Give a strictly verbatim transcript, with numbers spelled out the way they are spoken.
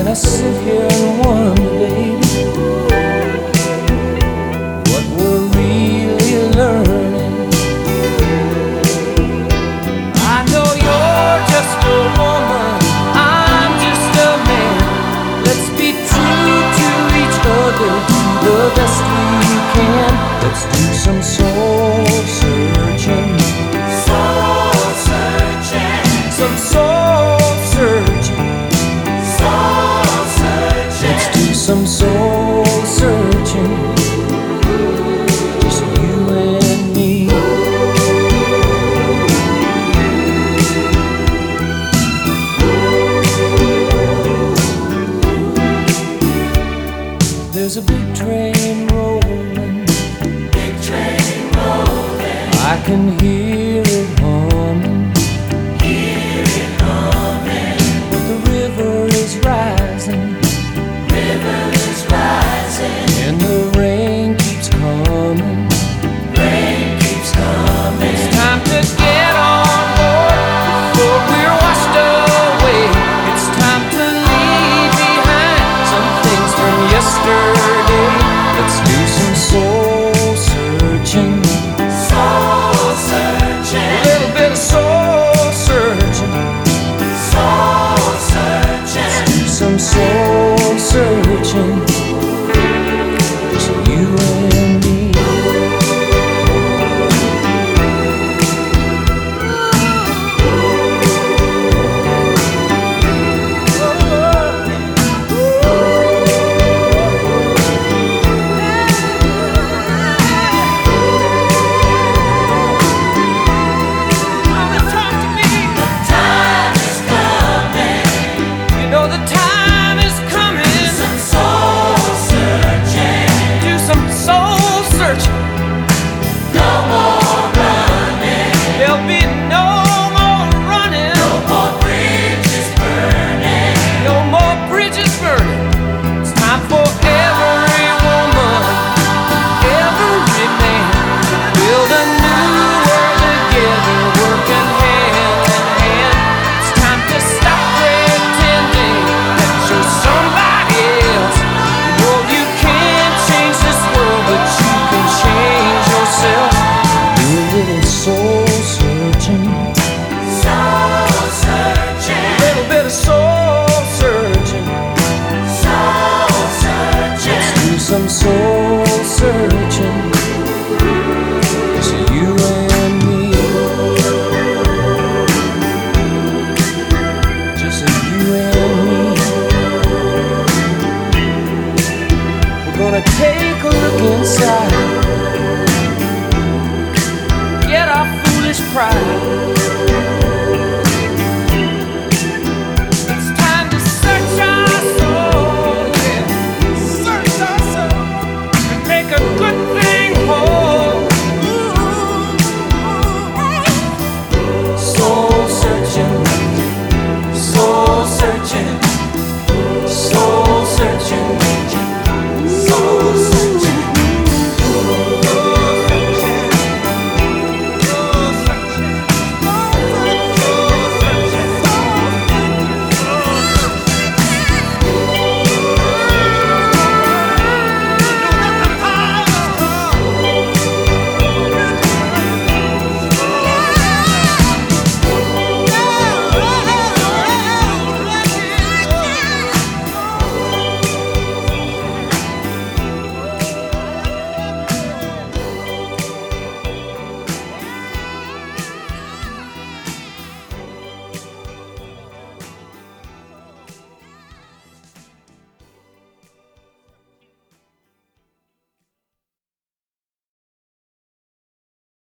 And I sit here and wonder, baby, what we're really learning. I know you're just a woman, I'm just a man. Let's be true to each other, do the best we can. Let's do some soul searching. Soul searching. Some soul searching. Soul searching. Let's do some soul searching. Just you and me. There's a big train rolling. Big train rolling. I can hear